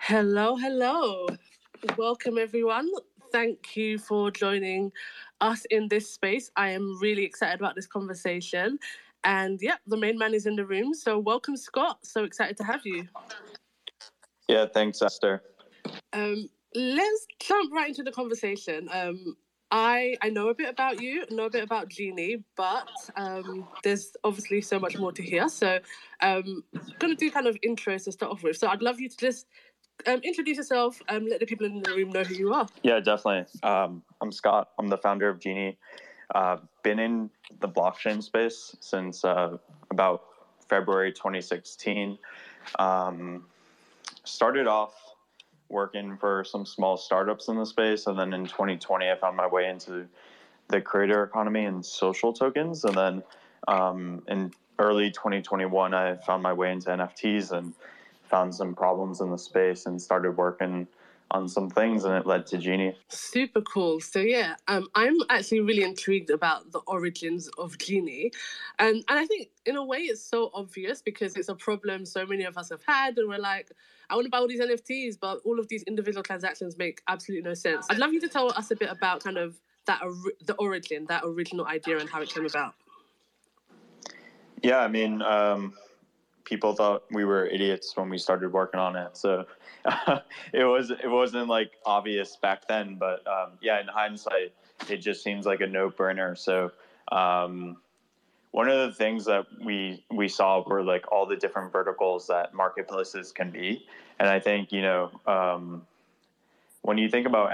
Hello, hello. Welcome, everyone. Thank you for joining us in this space. I am really excited about this conversation. And yeah, the main man is in the room. So welcome, Scott. So excited to have you. Yeah, thanks, Esther. Let's jump right into the conversation. I know a bit about you, know a bit about Genie, but there's obviously so much more to hear. So going to do kind of intros to start off with. So I'd love you to just introduce yourself and let the people in the room know who you are. Yeah, definitely. I'm Scott. I'm the founder of Genie. Been in the blockchain space since about February 2016. Started off working for some small startups in the space, and then in 2020, I found my way into the creator economy and social tokens. And then in early 2021, I found my way into NFTs and found some problems in the space and started working on some things, and it led to Genie. Super cool. So yeah, I'm actually really intrigued about the origins of Genie, and I think in a way it's so obvious because it's a problem so many of us have had, and we're like, I want to buy all these NFTs, but all of these individual transactions make absolutely no sense. I'd love you to tell us a bit about kind of the origin, that original idea, and how it came about. Yeah, I mean, people thought we were idiots when we started working on it, so it wasn't like obvious back then. But yeah, in hindsight, it just seems like a no-brainer. So one of the things that we saw were like all the different verticals that marketplaces can be, and I think when you think about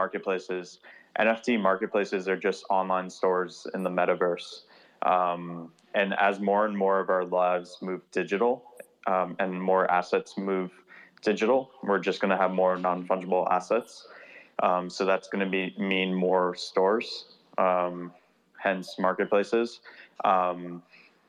NFT marketplaces are just online stores in the metaverse. And as more and more of our lives move digital and more assets move digital, we're just going to have more non-fungible assets. So that's going to mean more stores, hence marketplaces. And,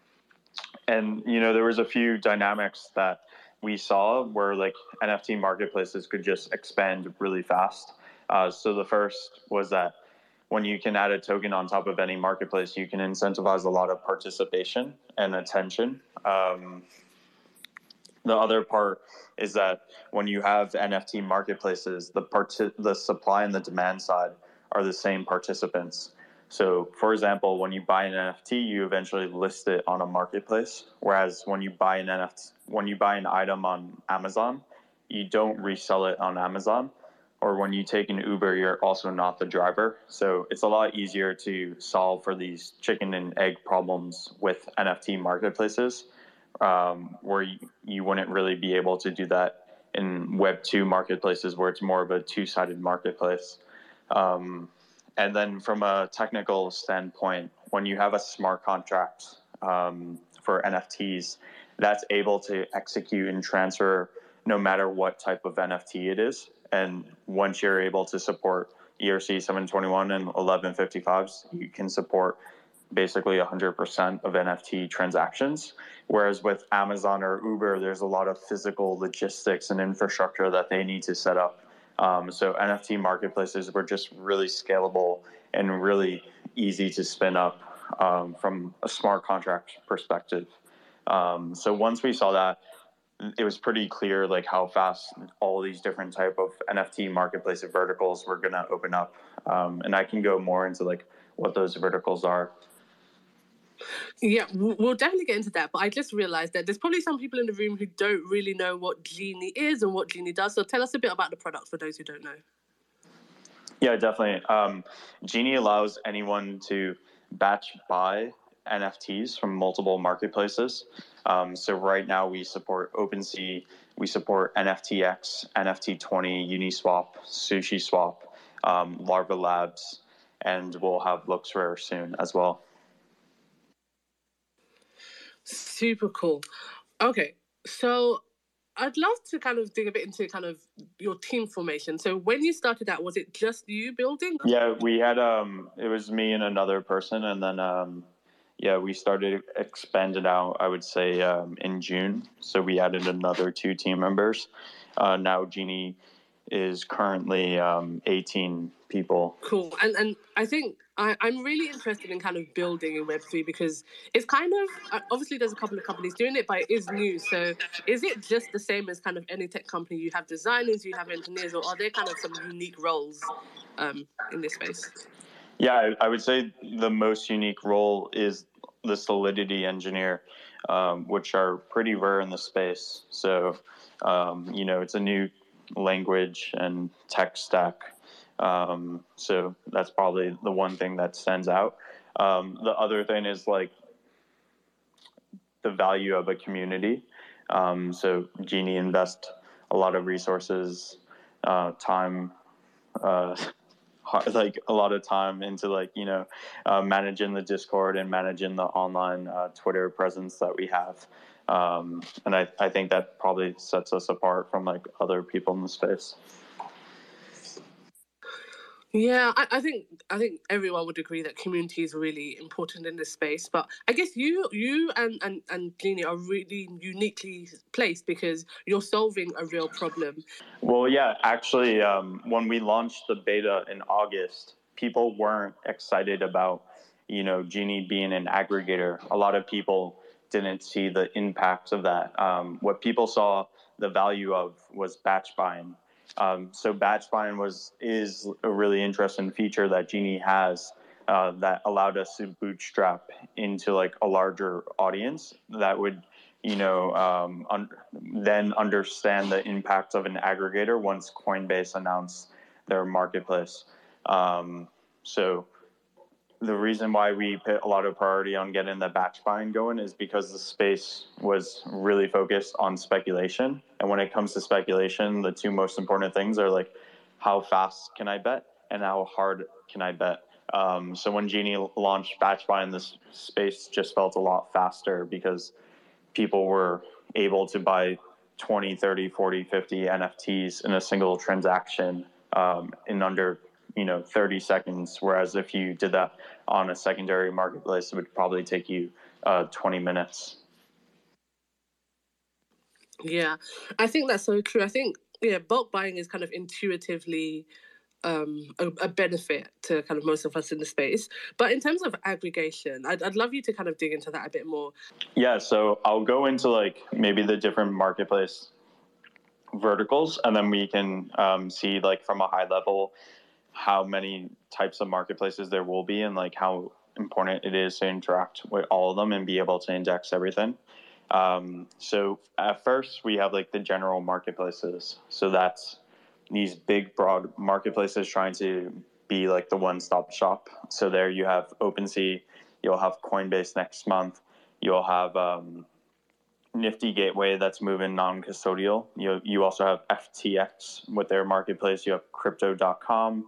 there was a few dynamics that we saw where like NFT marketplaces could just expand really fast. So the first was that when you can add a token on top of any marketplace, you can incentivize a lot of participation and attention. The other part is that when you have NFT marketplaces, the supply and the demand side are the same participants. So, for example, when you buy an NFT, you eventually list it on a marketplace. Whereas when you buy an item on Amazon, you don't resell it on Amazon. Or when you take an Uber, you're also not the driver. So it's a lot easier to solve for these chicken and egg problems with NFT marketplaces, where you wouldn't really be able to do that in Web 2 marketplaces, where it's more of a two-sided marketplace. And then from a technical standpoint, when you have a smart contract for NFTs, that's able to execute and transfer no matter what type of NFT it is. And once you're able to support ERC 721 and 1155s, you can support basically 100% of NFT transactions. Whereas with Amazon or Uber, there's a lot of physical logistics and infrastructure that they need to set up. So NFT marketplaces were just really scalable and really easy to spin up from a smart contract perspective. So once we saw that, it was pretty clear like how fast all these different type of NFT marketplace verticals were going to open up. And I can go more into like what those verticals are. Yeah, we'll definitely get into that. But I just realized that there's probably some people in the room who don't really know what Genie is and what Genie does. So tell us a bit about the product for those who don't know. Yeah, definitely. Genie allows anyone to batch buy NFTs from multiple marketplaces. So right now we support OpenSea, we support NFTX, NFT20, Uniswap, SushiSwap, Larva Labs, and we'll have LooksRare soon as well. Super cool. Okay, so I'd love to kind of dig a bit into kind of your team formation. So when you started out, was it just you building? Yeah, we had it was me and another person, and then we started expanding out, I would say, in June. So we added another 2 team members. Now Genie is currently 18 people. Cool. And I think I'm really interested in kind of building in Web3 because it's kind of, obviously there's a couple of companies doing it, but it is new. So is it just the same as kind of any tech company? You have designers, you have engineers, or are there kind of some unique roles in this space? Yeah, I would say the most unique role is the Solidity engineer, which are pretty rare in the space. So, it's a new language and tech stack. So that's probably the one thing that stands out. The other thing is like the value of a community. So Genie invest a lot of resources, time, like a lot of time into managing the Discord and managing the online Twitter presence that we have. And I think that probably sets us apart from like other people in the space. Yeah, I think everyone would agree that community is really important in this space. But I guess you and Genie are really uniquely placed because you're solving a real problem. Well, yeah, actually, when we launched the beta in August, people weren't excited about, Genie being an aggregator. A lot of people didn't see the impact of that. What people saw the value of was batch buying. So batch buying is a really interesting feature that Genie has that allowed us to bootstrap into like a larger audience that would then understand the impact of an aggregator once Coinbase announced their marketplace. So the reason why we put a lot of priority on getting the batch buying going is because the space was really focused on speculation. And when it comes to speculation, the two most important things are like, how fast can I bet and how hard can I bet? So when Genie launched batch buying, this space just felt a lot faster because people were able to buy 20, 30, 40, 50 NFTs in a single transaction in under 30 seconds. Whereas if you did that on a secondary marketplace, it would probably take you 20 minutes. Yeah, I think that's so true. I think, bulk buying is kind of intuitively a benefit to kind of most of us in the space. But in terms of aggregation, I'd love you to kind of dig into that a bit more. Yeah, so I'll go into like maybe the different marketplace verticals, and then we can see like from a high level how many types of marketplaces there will be and like how important it is to interact with all of them and be able to index everything. So at first we have like the general marketplaces. So that's these big, broad marketplaces trying to be like the one-stop shop. So there you have OpenSea, you'll have Coinbase next month, you'll have Nifty Gateway that's moving non-custodial. You also have FTX with their marketplace. You have Crypto.com.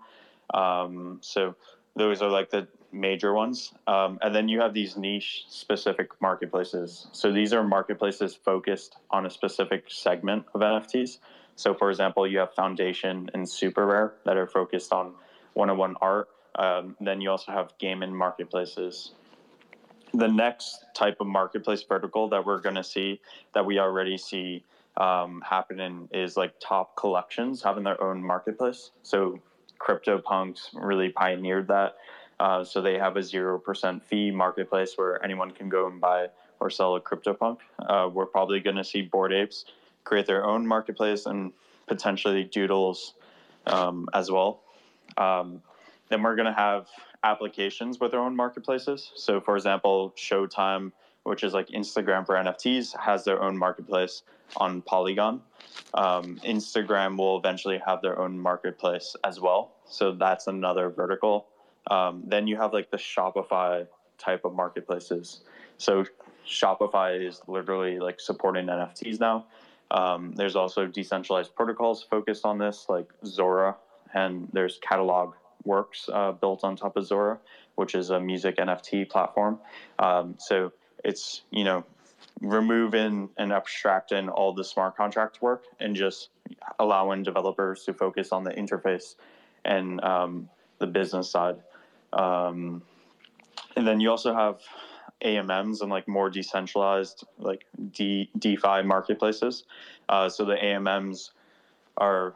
So those are like the major ones. And then you have these niche specific marketplaces. So these are marketplaces focused on a specific segment of NFTs. So for example, you have Foundation and Super Rare that are focused on one-on-one art. Then you also have gaming marketplaces. The next type of marketplace vertical that we're going to see, that we already see happening, is like top collections having their own marketplace. So CryptoPunks really pioneered that. So they have a 0% fee marketplace where anyone can go and buy or sell a CryptoPunk. We're probably going to see Bored Apes create their own marketplace and potentially Doodles as well. Then we're going to have applications with their own marketplaces. So for example, Showtime, which is like Instagram for NFTs, has their own marketplace on Polygon. Instagram will eventually have their own marketplace as well. So that's another vertical. Then you have like the Shopify type of marketplaces. So Shopify is literally like supporting NFTs now. There's also decentralized protocols focused on this, like Zora, and there's Catalog Works built on top of Zora, which is a music NFT platform. So it's, removing and abstracting all the smart contract work and just allowing developers to focus on the interface and the business side. And then you also have AMMs and like more decentralized like DeFi marketplaces. So the AMMs are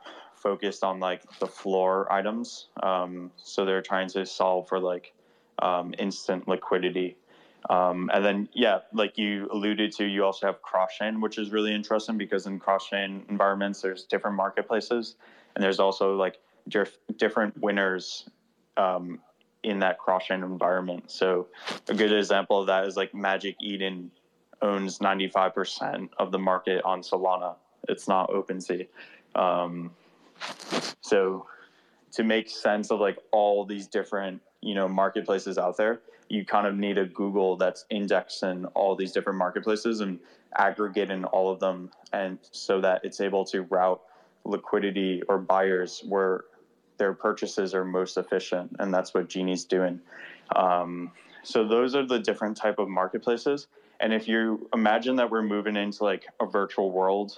focused on like the floor items. So they're trying to solve for like instant liquidity. And then, yeah, like you alluded to, you also have cross-chain, which is really interesting because in cross-chain environments, there's different marketplaces, and there's also like different winners in that cross-chain environment. So a good example of that is like Magic Eden owns 95% of the market on Solana. It's not OpenSea. So to make sense of like all these different, marketplaces out there, you kind of need a Google that's indexing all these different marketplaces and aggregating all of them, and so that it's able to route liquidity or buyers where their purchases are most efficient, and that's what Genie's doing. So those are the different type of marketplaces. And if you imagine that we're moving into like a virtual world,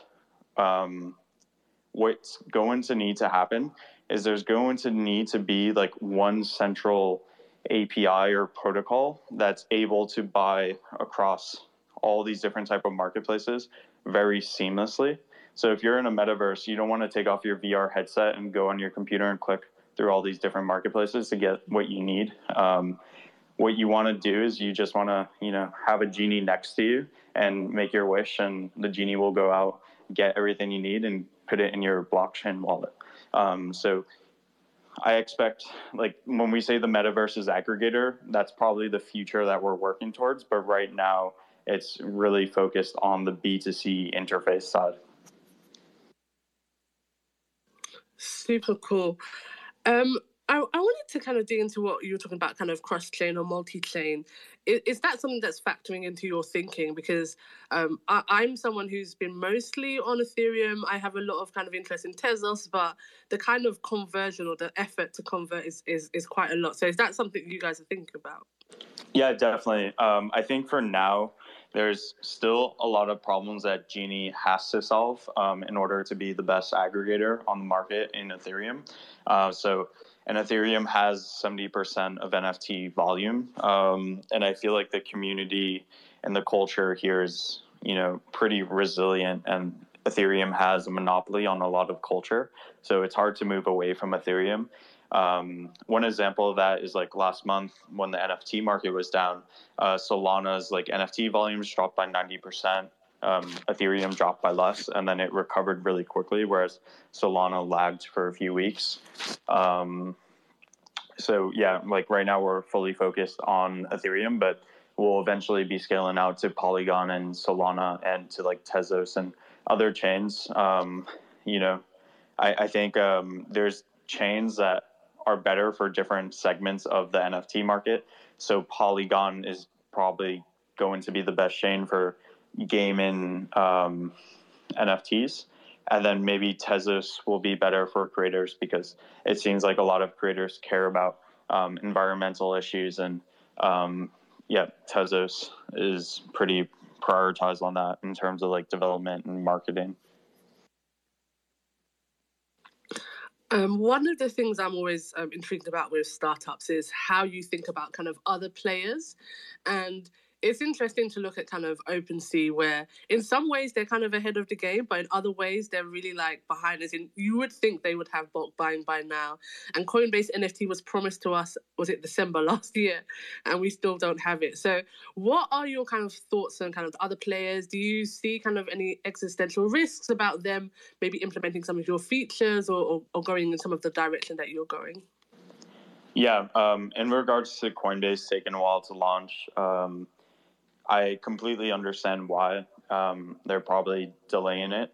what's going to need to happen is there's going to need to be like one central API or protocol that's able to buy across all these different type of marketplaces very seamlessly. So if you're in a metaverse, you don't want to take off your VR headset and go on your computer and click through all these different marketplaces to get what you need. What you want to do is you just want to, have a genie next to you and make your wish, and the genie will go out, get everything you need, and put it in your blockchain wallet. So I expect, like, when we say the metaverse is aggregator, that's probably the future that we're working towards. But right now, it's really focused on the B2C interface side. Super cool. I wanted to kind of dig into what you were talking about, kind of cross-chain or multi-chain. Is that something that's factoring into your thinking? Because I'm someone who's been mostly on Ethereum. I have a lot of kind of interest in Tezos, but the kind of conversion or the effort to convert is quite a lot. So is that something you guys are thinking about? Yeah, definitely. I think for now, there's still a lot of problems that Genie has to solve in order to be the best aggregator on the market in Ethereum. And Ethereum has 70% of NFT volume. And I feel like the community and the culture here is, pretty resilient, and Ethereum has a monopoly on a lot of culture. So it's hard to move away from Ethereum. One example of that is like last month when the NFT market was down, Solana's like NFT volumes dropped by 90%. Ethereum dropped by less, and then it recovered really quickly, whereas Solana lagged for a few weeks. So yeah, like right now we're fully focused on Ethereum, but we'll eventually be scaling out to Polygon and Solana and to like Tezos and other chains. I think there's chains that are better for different segments of the NFT market. So Polygon is probably going to be the best chain for gaming NFTs. And then maybe Tezos will be better for creators because it seems like a lot of creators care about environmental issues. And Tezos is pretty prioritized on that in terms of like development and marketing. One of the things I'm always intrigued about with startups is how you think about kind of other players. And it's interesting to look at kind of OpenSea, where in some ways they're kind of ahead of the game, but in other ways they're really like behind. As in, you would think they would have bulk buying by now. And Coinbase NFT was promised to us, was it December last year? And we still don't have it. So what are your kind of thoughts on kind of the other players? Do you see kind of any existential risks about them maybe implementing some of your features or going in some of the direction that you're going? Yeah, in regards to Coinbase taking a while to launch, I completely understand why they're probably delaying it.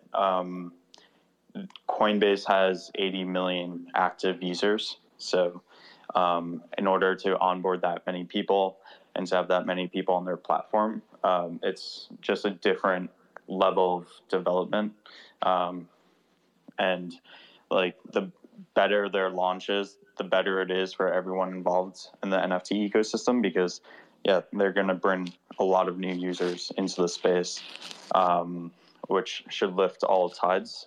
Coinbase has 80 million active users. So in order to onboard that many people and to have that many people on their platform, it's just a different level of development. And like the better their launch is, the better it is for everyone involved in the NFT ecosystem, because they're going to bring a lot of new users into the space, which should lift all tides.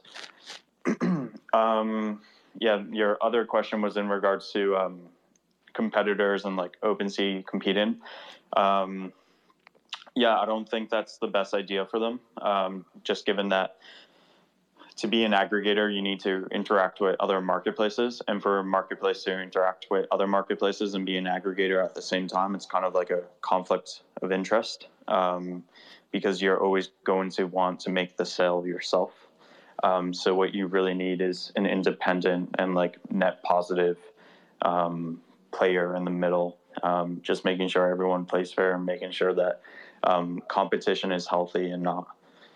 Your other question was in regards to competitors and like OpenSea competing. I don't think that's the best idea for them, just given that to be an aggregator, you need to interact with other marketplaces. And for a marketplace to interact with other marketplaces and be an aggregator at the same time, it's kind of like a conflict of interest, because you're always going to want to make the sale yourself. So what you really need is an independent and like net positive player in the middle, just making sure everyone plays fair and making sure that competition is healthy and not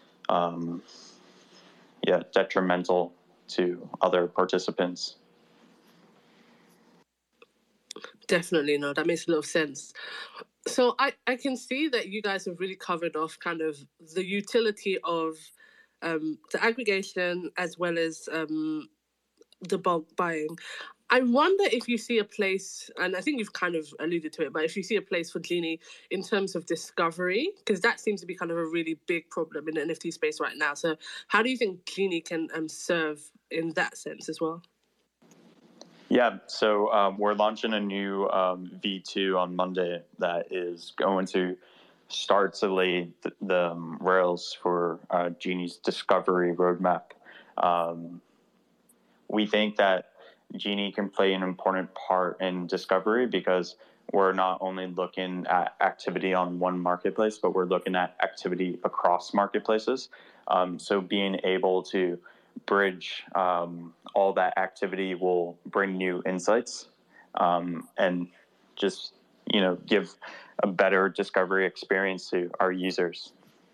detrimental to other participants. Definitely, no, that makes a lot of sense. So I can see that you guys have really covered off kind of the utility of the aggregation as well as the bulk buying. I wonder if you see a place, and I think you've kind of alluded to it, but if you see a place for Genie in terms of discovery, because that seems to be kind of a really big problem in the NFT space right now. So how do you think Genie can serve in that sense as well? Yeah, so we're launching a new V2 on Monday that is going to start to lay the rails for Genie's discovery roadmap. We think that Genie can play an important part in discovery because we're not only looking at activity on one marketplace, but we're looking at activity across marketplaces. So being able to bridge all that activity will bring new insights and just, give a better discovery experience to our users.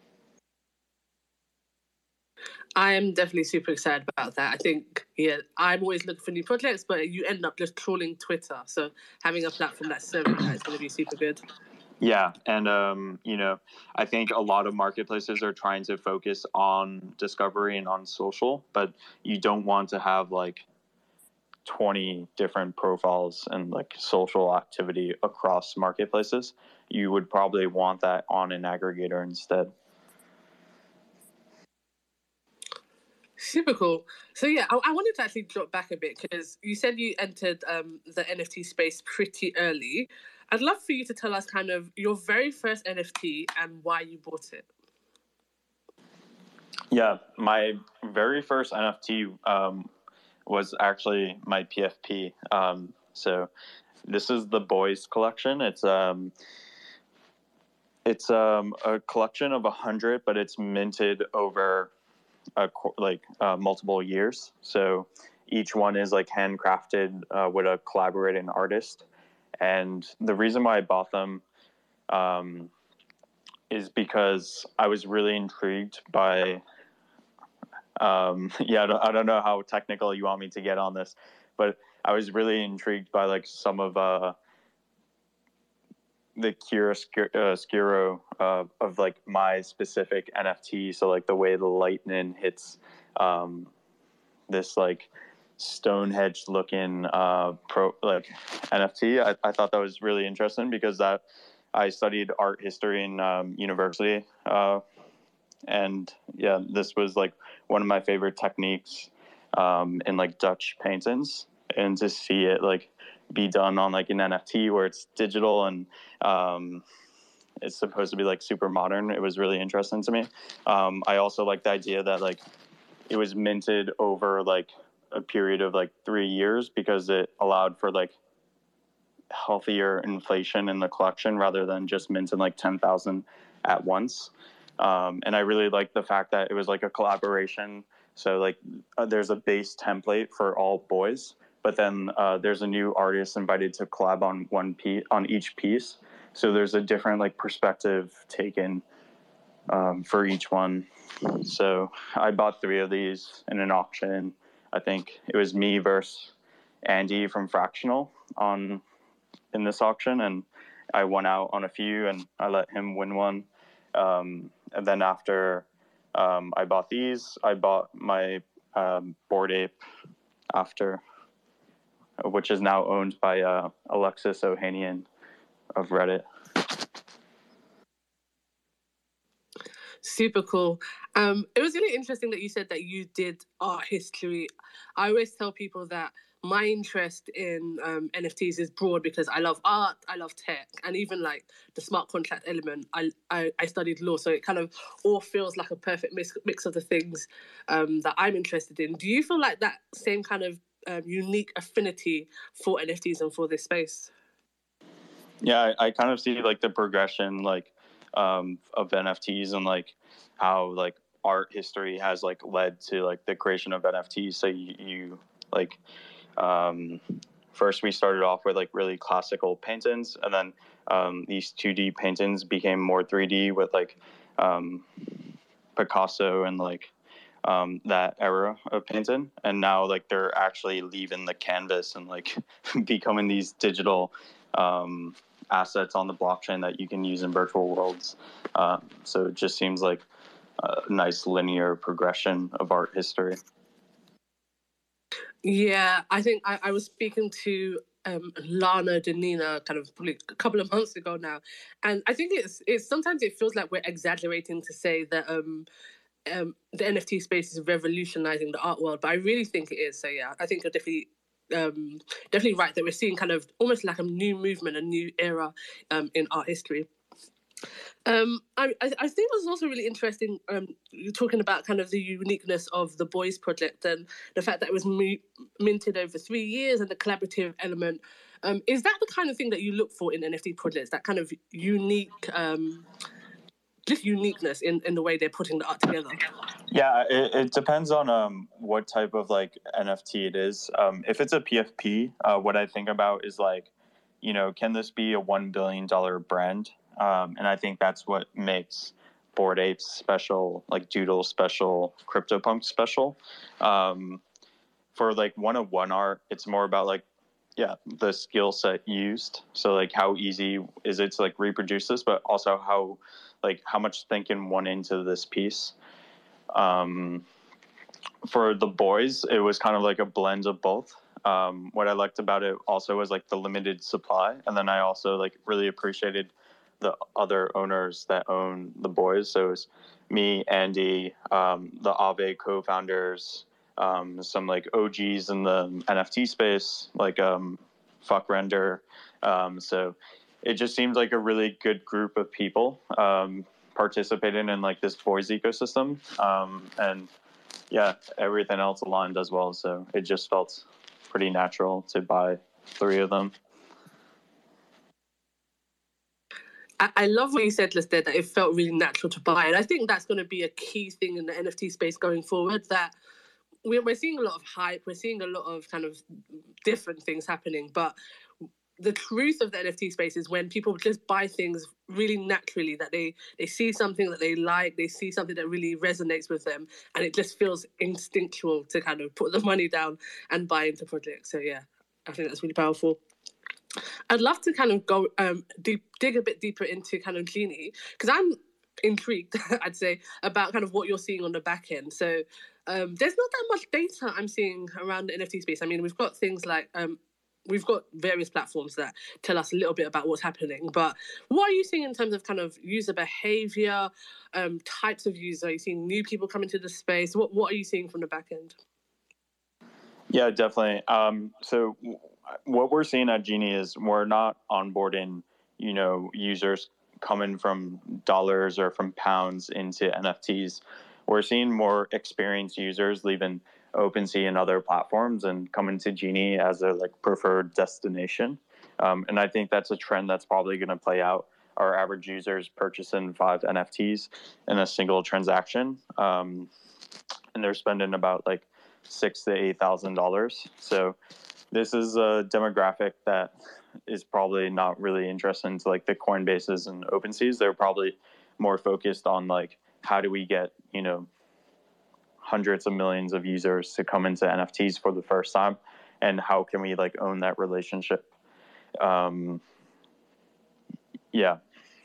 I am definitely super excited about that. I think, I'm always looking for new projects, but you end up just trawling Twitter. So having a platform that's serving that is going to be super good. Yeah, and I think a lot of marketplaces are trying to focus on discovery and on social, but you don't want to have like 20 different profiles and like social activity across marketplaces. You would probably want that on an aggregator instead. Super cool. So I wanted to actually drop back a bit because you said you entered the NFT space pretty early. I'd love for you to tell us kind of your very first NFT and why you bought it. Yeah, my very first NFT was actually my PFP. So this is the Boys collection. It's a collection of 100, but it's minted over multiple years. So each one is like handcrafted with a collaborating artist. And the reason why I bought them is because I was really intrigued by I don't know how technical you want me to get on this, but I was really intrigued by like some of the chiaroscuro of like my specific NFT. So like the way the lightning hits this like Stonehenge looking NFT. I thought that was really interesting because I studied art history in university. And yeah, this was like one of my favorite techniques in like Dutch paintings, and to see it like be done on like an NFT where it's digital and it's supposed to be like super modern. It was really interesting to me. I also like the idea that like it was minted over like a period of like 3 years because it allowed for like healthier inflation in the collection rather than just minting like 10,000 at once. And I really like the fact that it was like a collaboration. So like there's a base template for all boys, but then there's a new artist invited to collab on one piece on each piece. So there's a different like perspective taken for each one. So I bought 3 of these in an auction. I think it was me versus Andy from Fractional in this auction, and I won out on a few, and I let him win one. And then after I bought these, I bought my Bored Ape after, which is now owned by Alexis Ohanian of Reddit. Super cool. It was really interesting that you said that you did art history. I always tell people that my interest in NFTs is broad because I love art, I love tech, and even like the smart contract element. I studied law, so it kind of all feels like a perfect mix of the things that I'm interested in. Do you feel like that same kind of unique affinity for NFTs and for this space? Yeah, I kind of see like the progression like of NFTs and like how like art history has like led to like the creation of NFTs. So you like um, first we started off with like really classical paintings, and then these 2D paintings became more 3D with like um, Picasso and like that era of painting, and now like they're actually leaving the canvas and like becoming these digital assets on the blockchain that you can use in virtual worlds. So it just seems like a nice linear progression of art history. Yeah, I think I was speaking to Lana Denina kind of probably a couple of months ago now, and I think it's sometimes it feels like we're exaggerating to say that the NFT space is revolutionizing the art world, but I really think it is. So yeah, I think you're definitely right that we're seeing kind of almost like a new movement, a new era in art history. I think it was also really interesting you're talking about kind of the uniqueness of the Boys project and the fact that it was minted over 3 years and the collaborative element. Is that the kind of thing that you look for in NFT projects? That kind of just uniqueness in the way they're putting the art together? Yeah, it depends on what type of like NFT it is. If it's a PFP, what I think about is like, can this be a $1 billion brand? And I think that's what makes Bored Apes special, like Doodle special, CryptoPunk special. For like one-of-one art, it's more about like, yeah, the skill set used. So like how easy is it to like reproduce this, but also how much thinking went into this piece. For the Boys, it was kind of like a blend of both. What I liked about it also was like the limited supply, and then I also like really appreciated the other owners that own the Boys. So it was me, Andy, the Aave co-founders, some like OGs in the NFT space, like Fuck Render. So it just seemed like a really good group of people participating in like this Boys ecosystem, and yeah, everything else aligned as well. So it just felt pretty natural to buy 3 of them. I love what you said, Lister, that it felt really natural to buy. And I think that's going to be a key thing in the NFT space going forward, that we're seeing a lot of hype. We're seeing a lot of kind of different things happening. But the truth of the NFT space is when people just buy things really naturally, that they see something that they like, they see something that really resonates with them, and it just feels instinctual to kind of put the money down and buy into projects. So yeah, I think that's really powerful. I'd love to kind of go dig a bit deeper into kind of Genie, because I'm intrigued, I'd say, about kind of what you're seeing on the back end. So there's not that much data I'm seeing around the NFT space. I mean, we've got things like we've got various platforms that tell us a little bit about what's happening. But what are you seeing in terms of kind of user behavior, types of users? Are you seeing new people come into the space? What are you seeing from the back end? Yeah, definitely. So what we're seeing at Genie is we're not onboarding, users coming from dollars or from pounds into NFTs. We're seeing more experienced users leaving OpenSea and other platforms and coming to Genie as their like preferred destination. And I think that's a trend that's probably going to play out. Our average users purchasing 5 NFTs in a single transaction, and they're spending about like $6,000 to $8,000. So this is a demographic that is probably not really interested into like the Coinbases and OpenSeas. They're probably more focused on like how do we get hundreds of millions of users to come into NFTs for the first time, and how can we like own that relationship. Yeah.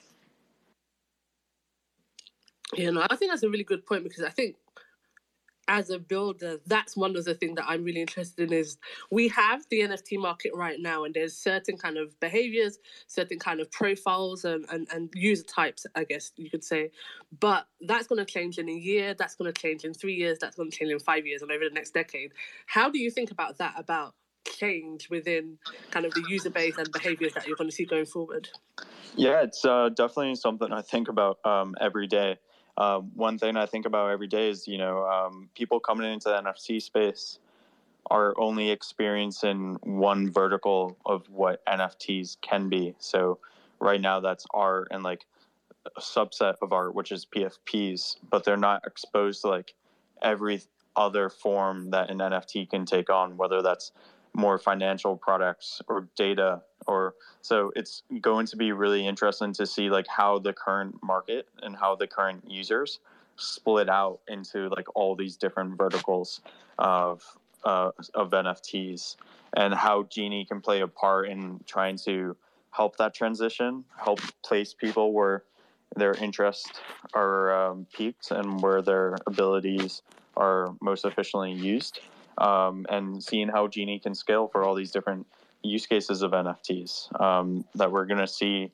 I think that's a really good point, because I think as a builder, that's one of the things that I'm really interested in. Is we have the NFT market right now, and there's certain kind of behaviors, certain kind of profiles and user types, I guess you could say. But that's going to change in a year, that's going to change in 3 years, that's going to change in 5 years, and over the next decade. How do you think about that, about change within kind of the user base and behaviors that you're going to see going forward? Yeah, it's definitely something I think about every day. One thing I think about every day is, people coming into the NFT space are only experiencing one vertical of what NFTs can be. So right now that's art and like a subset of art, which is PFPs, but they're not exposed to like every other form that an NFT can take on, whether that's more financial products or data. Or so it's going to be really interesting to see like how the current market and how the current users split out into like all these different verticals of NFTs, and how Genie can play a part in trying to help that transition, help place people where their interests are peaked and where their abilities are most efficiently used, and seeing how Genie can scale for all these different use cases of NFTs that we're going to see.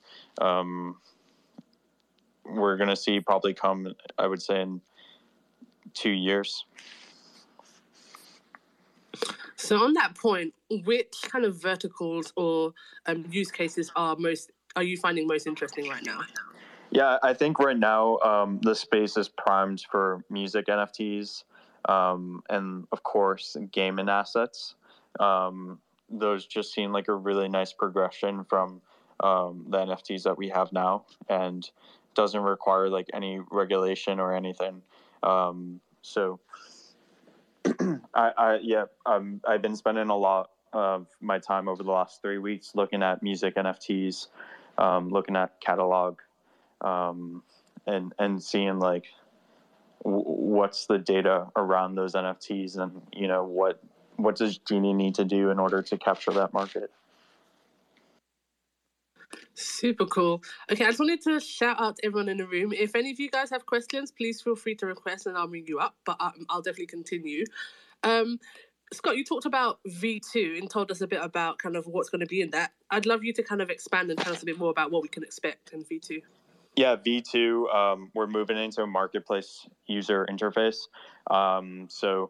We're going to see probably come, I would say, in 2 years. So on that point, which kind of verticals or use cases are you finding most interesting right now? Yeah, I think right now the space is primed for music NFTs, and of course gaming assets. Those just seem like a really nice progression from the NFTs that we have now, and doesn't require like any regulation or anything. So I've been spending a lot of my time over the last 3 weeks looking at music NFTs, looking at catalog, and seeing like what's the data around those NFTs, and what does Genie need to do in order to capture that market. Super cool. Okay, I just wanted to shout out to everyone in the room. If any of you guys have questions, please feel free to request and I'll bring you up, but I'll definitely continue. Scott, you talked about V2 and told us a bit about kind of what's going to be in that. I'd love you to kind of expand and tell us a bit more about what we can expect in V2. Yeah, V2, we're moving into a marketplace user interface. So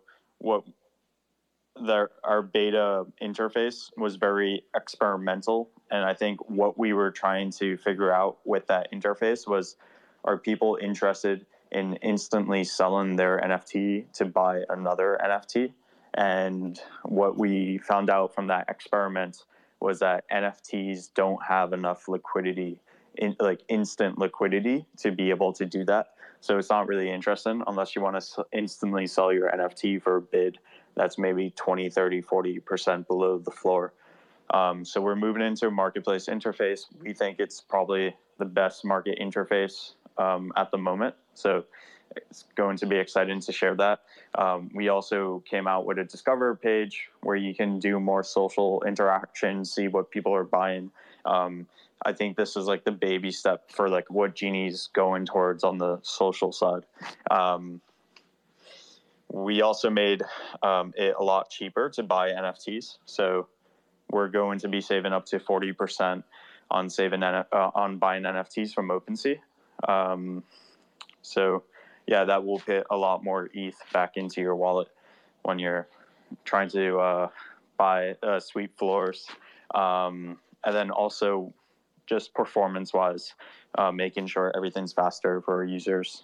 our beta interface was very experimental, and I think what we were trying to figure out with that interface was, are people interested in instantly selling their NFT to buy another NFT? And what we found out from that experiment was that NFTs don't have enough liquidity, instant liquidity, to be able to do that. So it's not really interesting unless you want to instantly sell your NFT for a bid that's maybe 20, 30, 40% below the floor. So we're moving into a marketplace interface. We think it's probably the best market interface at the moment. So it's going to be exciting to share that. We also came out with a Discover page where you can do more social interaction, see what people are buying. I think this is like the baby step for like what Genie's going towards on the social side. We also made it a lot cheaper to buy NFTs. So we're going to be saving up to 40% on buying NFTs from OpenSea. So yeah, that will put a lot more ETH back into your wallet when you're trying to buy sweep floors. And then also just performance-wise, making sure everything's faster for users.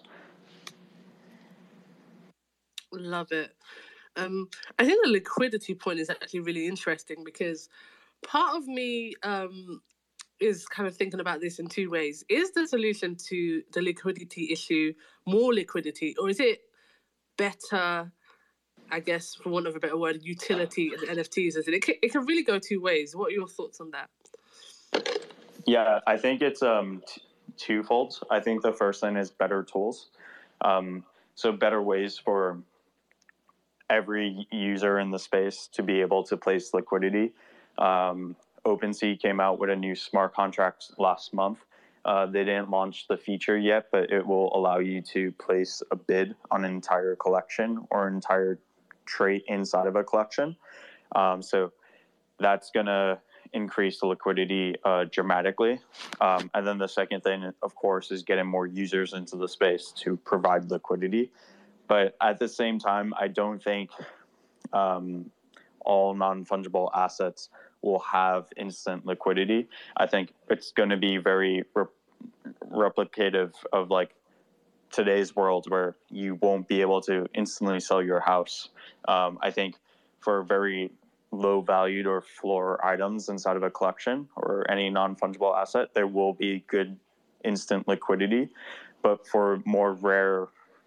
Love it. I think the liquidity point is actually really interesting, because part of me is kind of thinking about this in two ways. Is the solution to the liquidity issue more liquidity, or is it better, I guess, for want of a better word, utility in NFTs? It can really go two ways. What are your thoughts on that? Yeah, I think it's twofold. I think the first thing is better tools. So better ways for every user in the space to be able to place liquidity. OpenSea came out with a new smart contract last month. They didn't launch the feature yet, but it will allow you to place a bid on an entire collection or an entire trait inside of a collection. So that's going to increase the liquidity dramatically. And then the second thing, of course, is getting more users into the space to provide liquidity. But at the same time, I don't think all non-fungible assets will have instant liquidity. I think it's going to be very replicative of like today's world where you won't be able to instantly sell your house. I think for very low valued or floor items inside of a collection or any non-fungible asset, there will be good instant liquidity. But for more rare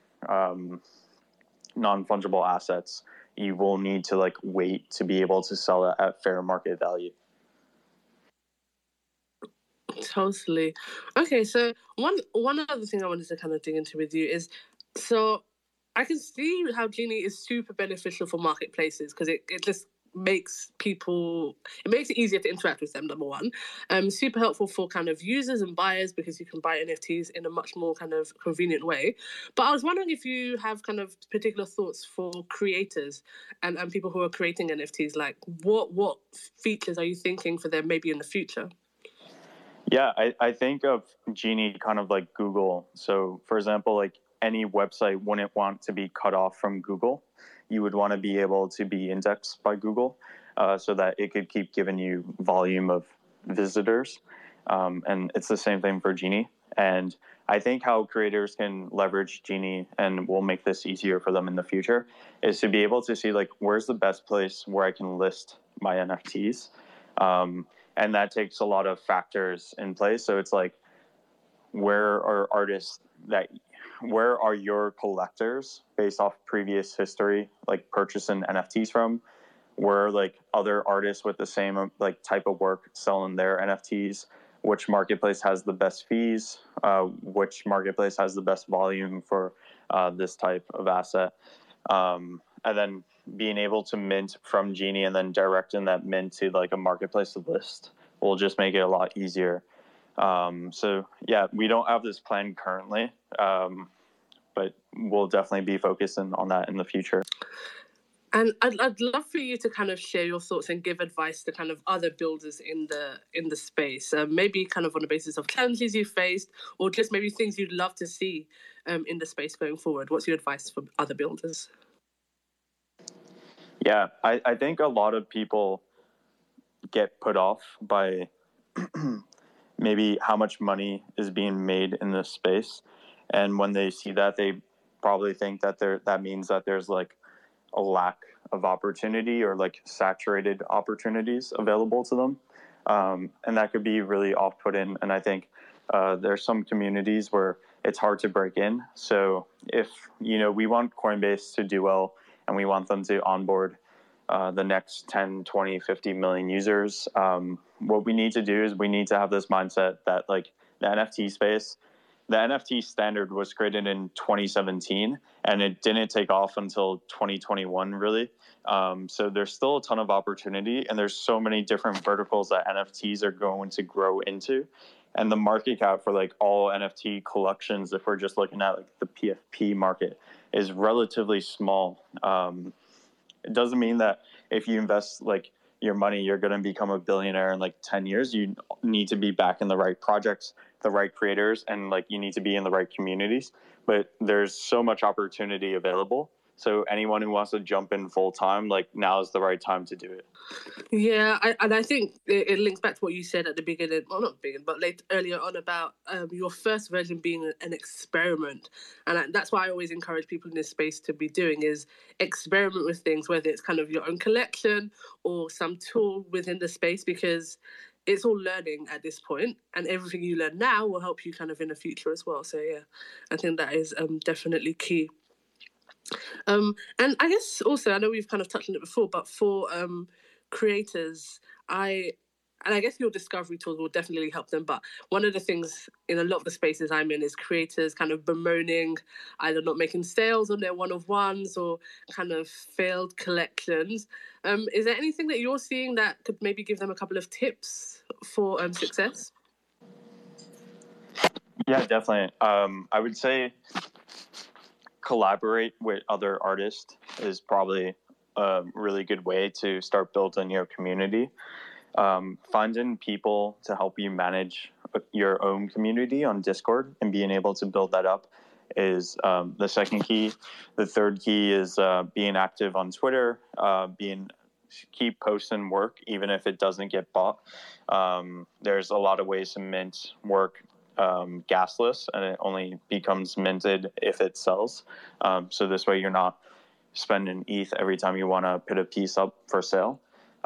non-fungible assets, you will need to like wait to be able to sell it at fair market value. Totally. Okay, so one other thing I wanted to kind of dig into with you is, so I can see how Genie is super beneficial for marketplaces because it just makes it easier to interact with them, number one. Super helpful for kind of users and buyers because you can buy NFTs in a much more kind of convenient way. But I was wondering if you have kind of particular thoughts for creators and people who are creating NFTs, like what features are you thinking for them maybe in the future? Yeah, I think of Genie kind of like Google. So for example, like any website wouldn't want to be cut off from Google. You would want to be able to be indexed by Google so that it could keep giving you volume of visitors. And it's the same thing for Genie. And I think how creators can leverage Genie, and we'll make this easier for them in the future, is to be able to see like where's the best place where I can list my NFTs. And that takes a lot of factors in place. So it's like, where are your collectors based off previous history, like purchasing NFTs from? Where like other artists with the same like type of work selling their NFTs? Which marketplace has the best fees? Which marketplace has the best volume for this type of asset? And then being able to mint from Genie and then directing that mint to like a marketplace list will just make it a lot easier. So yeah, we don't have this plan currently, but we'll definitely be focusing on that in the future. And I'd love for you to kind of share your thoughts and give advice to kind of other builders in the space, maybe kind of on the basis of challenges you faced, or just maybe things you'd love to see in the space going forward. What's your advice for other builders? Yeah, I think a lot of people get put off by maybe how much money is being made in this space. And when they see that, they probably think that that means that there's like a lack of opportunity or like saturated opportunities available to them. And that could be really off-putting. And I think there's some communities where it's hard to break in. So if, we want Coinbase to do well and we want them to onboard the next 10, 20, 50 million users, what we need to do is we need to have this mindset that like the NFT space, the NFT standard was created in 2017 and it didn't take off until 2021 really. So there's still a ton of opportunity and there's so many different verticals that NFTs are going to grow into. And the market cap for like all NFT collections, if we're just looking at like the PFP market, is relatively small. It doesn't mean that if you invest like your money, you're going to become a billionaire in like 10 years. You need to be back in the right projects, the right creators, and like you need to be in the right communities. But there's so much opportunity available. So anyone who wants to jump in full time, like now is the right time to do it. Yeah, I think it links back to what you said at the beginning, well, not beginning, but earlier on about your first version being an experiment. And that's what I always encourage people in this space to be doing is experiment with things, whether it's kind of your own collection or some tool within the space, because it's all learning at this point, and everything you learn now will help you kind of in the future as well. So yeah, I think that is definitely key. And I guess also, I know we've kind of touched on it before, but for creators, I guess your discovery tools will definitely help them. But one of the things in a lot of the spaces I'm in is creators kind of bemoaning either not making sales on their one-of-ones or kind of failed collections. Is there anything that you're seeing that could maybe give them a couple of tips for success? Yeah, definitely. I would say collaborate with other artists is probably a really good way to start building your community. Finding people to help you manage your own community on Discord and being able to build that up is the second key. The third key is being active on Twitter, being keep posting work even if it doesn't get bought. There's a lot of ways to mint work gasless, and it only becomes minted if it sells. So this way you're not spending ETH every time you want to put a piece up for sale.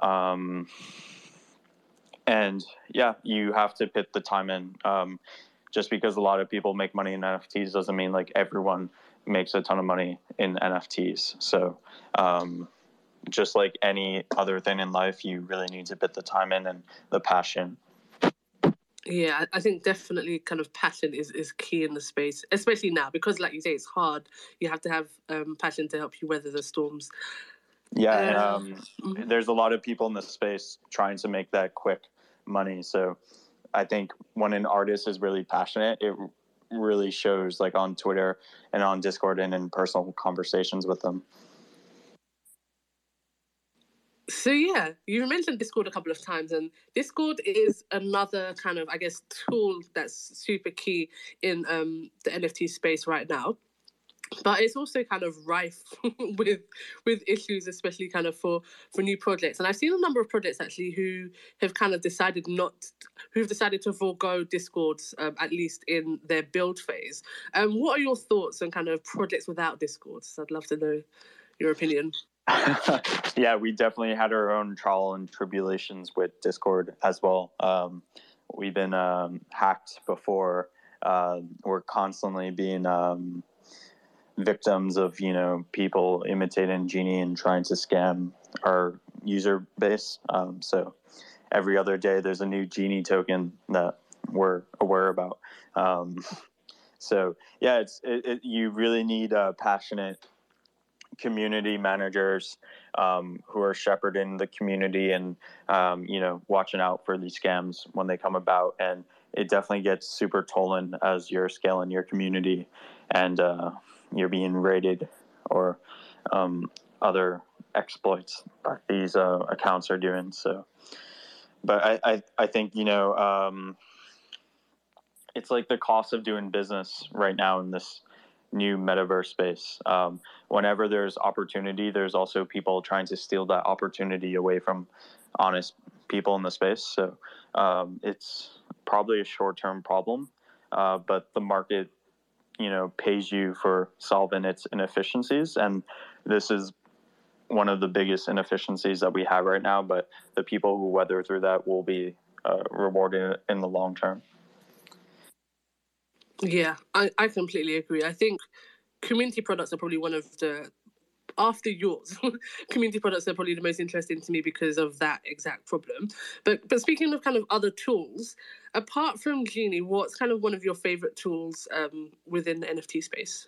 And yeah, you have to put the time in. Just because a lot of people make money in NFTs doesn't mean like everyone makes a ton of money in NFTs. So just like any other thing in life, you really need to put the time in and the passion. Yeah, I think definitely kind of passion is key in the space, especially now, because like you say, it's hard. You have to have passion to help you weather the storms. Yeah, there's a lot of people in the space trying to make that quick money. So I think when an artist is really passionate, it really shows like on Twitter and on Discord and in personal conversations with them. So yeah, you mentioned Discord a couple of times, and Discord is another kind of, I guess, tool that's super key in the NFT space right now. But it's also kind of rife with issues, especially kind of for new projects. And I've seen a number of projects actually who have kind of decided to forego Discords, at least in their build phase. What are your thoughts on kind of projects without Discords? I'd love to know your opinion. Yeah, we definitely had our own trial and tribulations with Discord as well. We've been hacked before. We're constantly being victims of, people imitating Genie and trying to scam our user base. So every other day there's a new Genie token that we're aware about. So yeah, you really need passionate community managers who are shepherding the community and watching out for these scams when they come about. And it definitely gets super tolling as you're scaling your community and you're being raided or other exploits that these accounts are doing. So, but I think it's like the cost of doing business right now in this new metaverse space. Whenever there's opportunity, there's also people trying to steal that opportunity away from honest people in the space. So it's probably a short-term problem, but the market, pays you for solving its inefficiencies. And this is one of the biggest inefficiencies that we have right now, but the people who weather through that will be rewarded in the long term. Yeah, I completely agree. I think community products are probably one of the, after yours, community products are probably the most interesting to me because of that exact problem. But speaking of kind of other tools, apart from Genie, what's kind of one of your favorite tools within the NFT space?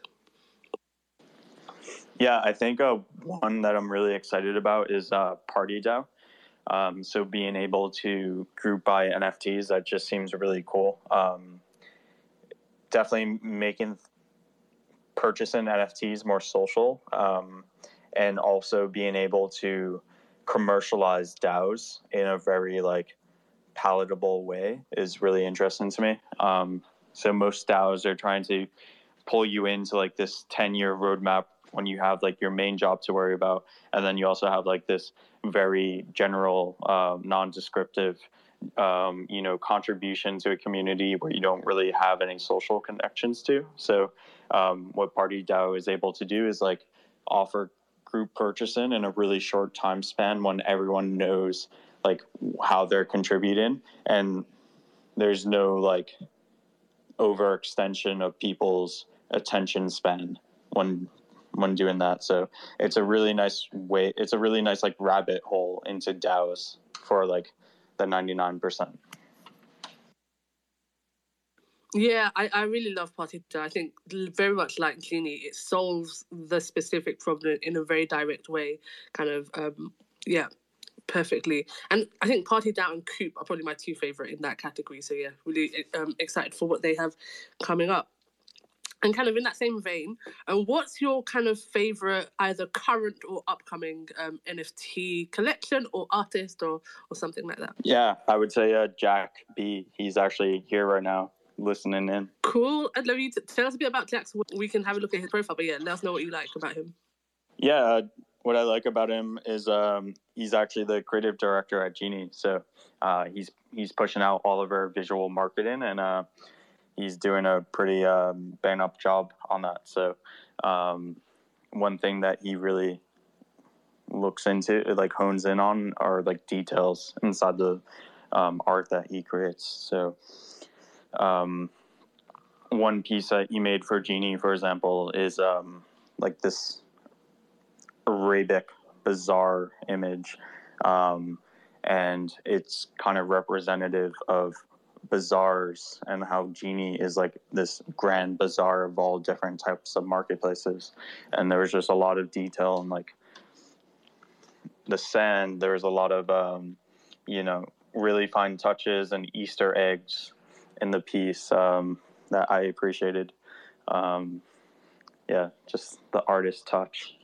Yeah, I think one that I'm really excited about is PartyDAO. So being able to group by NFTs, that just seems really cool. Definitely making purchasing NFTs more social, and also being able to commercialize DAOs in a very palatable way is really interesting to me. So most DAOs are trying to pull you into this 10-year roadmap when you have your main job to worry about, and then you also have this very general, non-descriptive contribution to a community where you don't really have any social connections to. So what PartyDAO is able to do is offer group purchasing in a really short time span when everyone knows how they're contributing, and there's no overextension of people's attention span when doing that. So it's a really nice way. It's a really nice rabbit hole into DAOs for the 99%. Yeah, I really love PartyDAO. I think very much like Genie, it solves the specific problem in a very direct way, kind of, perfectly. And I think PartyDAO and Coop are probably my two favorite in that category. So yeah, really excited for what they have coming up. And kind of in that same vein, what's your kind of favorite either current or upcoming NFT collection or artist or something like that? Yeah, I would say Jack B. He's actually here right now listening in. Cool. I'd love you to tell us a bit about Jack so we can have a look at his profile. But yeah, let us know what you like about him. Yeah, what I like about him is he's actually the creative director at Genie. So he's pushing out all of our visual marketing, and he's doing a pretty bang up job on that. So one thing that he really looks into, like hones in on, are like details inside the art that he creates. So one piece that he made for Genie, for example, is like this Arabic bazaar image, and it's kind of representative of bazaars and how Genie is like this grand bazaar of all different types of marketplaces. And there was just a lot of detail and like the sand. There was a lot of really fine touches and Easter eggs in the piece that I appreciated. Just the artist touch.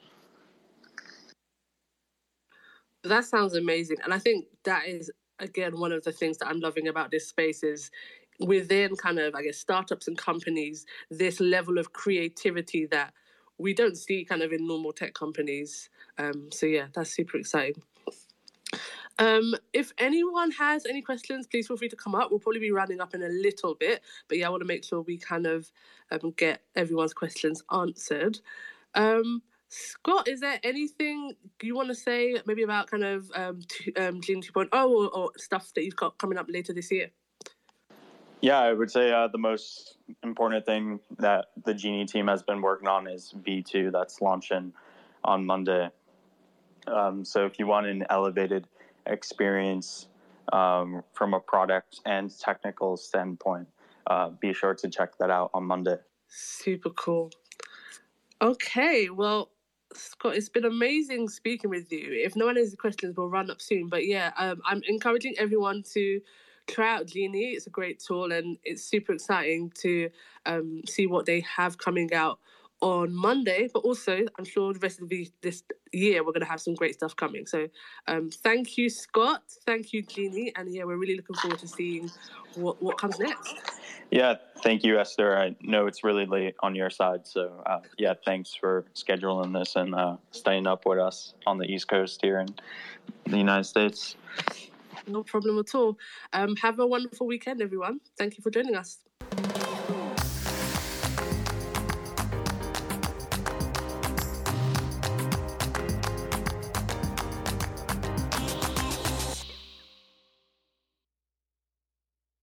That sounds amazing. And I think that is, again, one of the things that I'm loving about this space is within kind of, I guess, startups and companies, this level of creativity that we don't see kind of in normal tech companies. So yeah, that's super exciting. If anyone has any questions, please feel free to come up. We'll probably be rounding up in a little bit, but yeah, I want to make sure we kind of get everyone's questions answered. Scott, is there anything you want to say maybe about kind of Genie 2.0 or stuff that you've got coming up later this year? Yeah, I would say the most important thing that the Genie team has been working on is V2 that's launching on Monday. So if you want an elevated experience from a product and technical standpoint, be sure to check that out on Monday. Super cool. Okay, well, Scott, it's been amazing speaking with you. If no one has questions, we'll run up soon. But yeah, I'm encouraging everyone to try out Genie. It's a great tool, and it's super exciting to see what they have coming out on Monday. But also, I'm sure the rest of this year, we're going to have some great stuff coming. So thank you, Scott. Thank you, Genie. And yeah, we're really looking forward to seeing what comes next. Yeah, thank you, Esther. I know it's really late on your side. So yeah, thanks for scheduling this and staying up with us on the East Coast here in the United States. No problem at all. Have a wonderful weekend, everyone. Thank you for joining us.